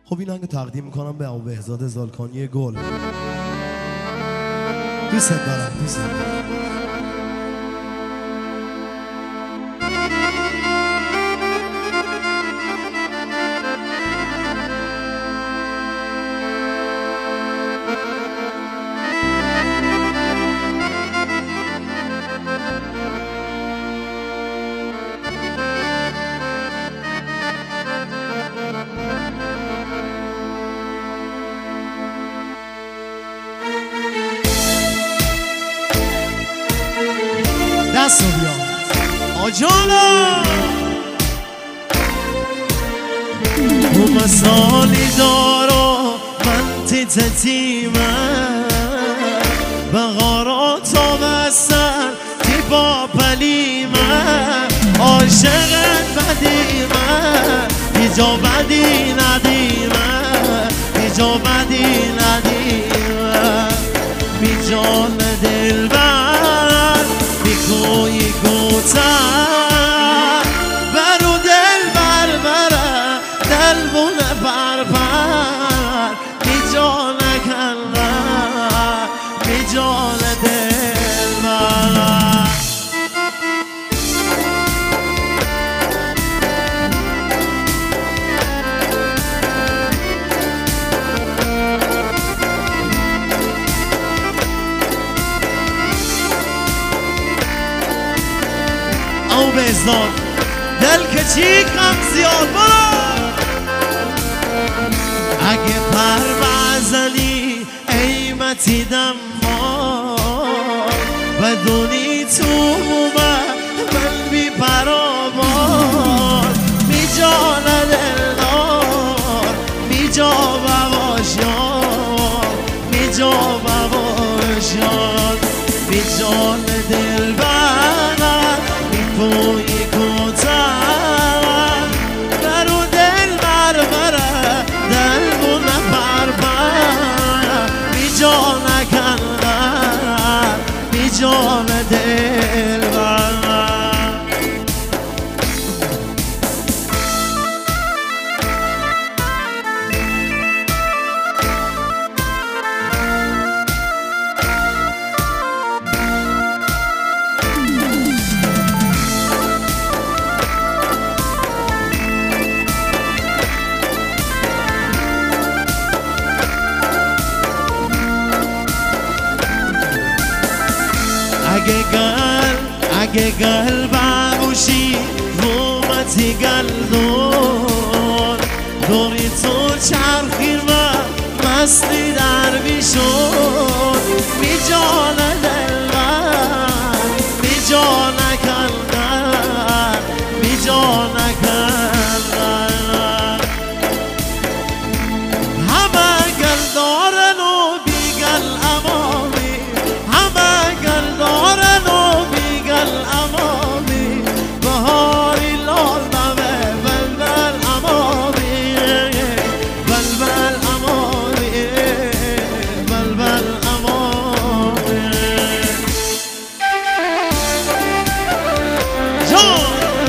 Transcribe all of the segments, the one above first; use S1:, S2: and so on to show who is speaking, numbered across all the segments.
S1: خب این آهنگ تقدیم میکنم به بهزاد زالکانی گل. دوست دارم، دوست دارم. دست رو بیا آجانا او مسالی دارو من تیتتیمه بغارات آوستن تی با پلیمه عاشقت بدیمه ایجا بدی ندیمه ایجا بدی ندیمه بی جان دل بر کوی کوتاه برو دل بر بره دل بونه بر بر بی جان کلمه بی جان دل بر او بهزاد دل که چی کم زیاد برو اگه پر بزنی ایمتی دما بدونی تو من بی پرابان بی جان دلدار بی جا بواشیان بی جا بواشیان بی جان دلبر کوی کوتاه برو دل بر بره دل بونه بر بر بی جان کلمه بی جان دل بر اگه گل بگوشی رومتی گل دوری تو چرخیر و مستی در بیشون بی جان دلبر بی جان کلمه بی جان کلمه همه گل دارن و بی گل امامی همه گل دارن و بی گل امامی بهاری لال نوه بلبل امامی بلبل امامی بلبل امامی جان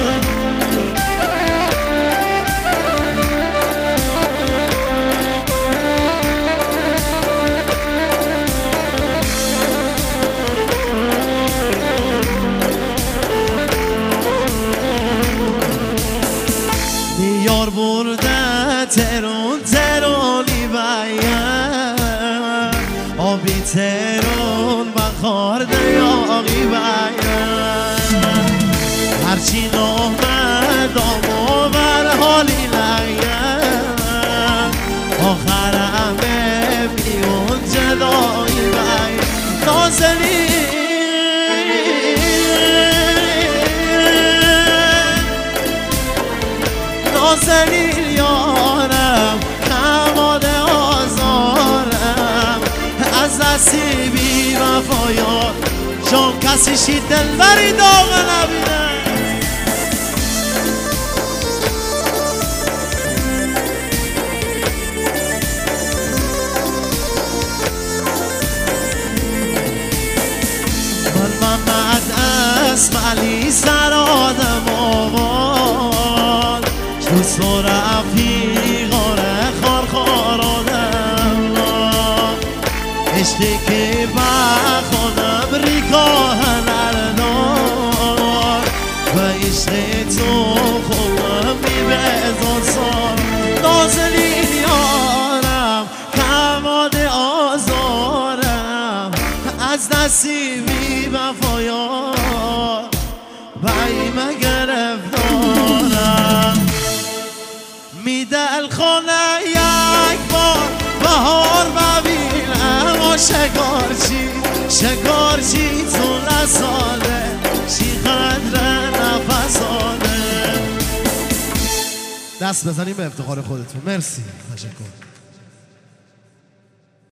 S1: یار برده ترون ترونی باید آبی ترون بخارده یاقی باید هرچی نامد آمو بر حالی لگید آخر همه بیون جدایی باید نازلی نازنین یارم کماده آزارم از دستی بی وفایان جان کسی شید دلبری داغ نبیده من محمد اسماعیلی سر آدم آباد تو رفیقان خار عشقی که بخونم ریگاه نردار و عشق تو خونم میبزار سار نازنین یارم کماد آزارم از نصیبی وفایار و ایمه گرفتارم میدل خونه یک بار بهار ببینم و شگارچی تو لسانه چی قدر نفسانه. دست بزنیم به افتخار خودتون. مرسی، تشکر.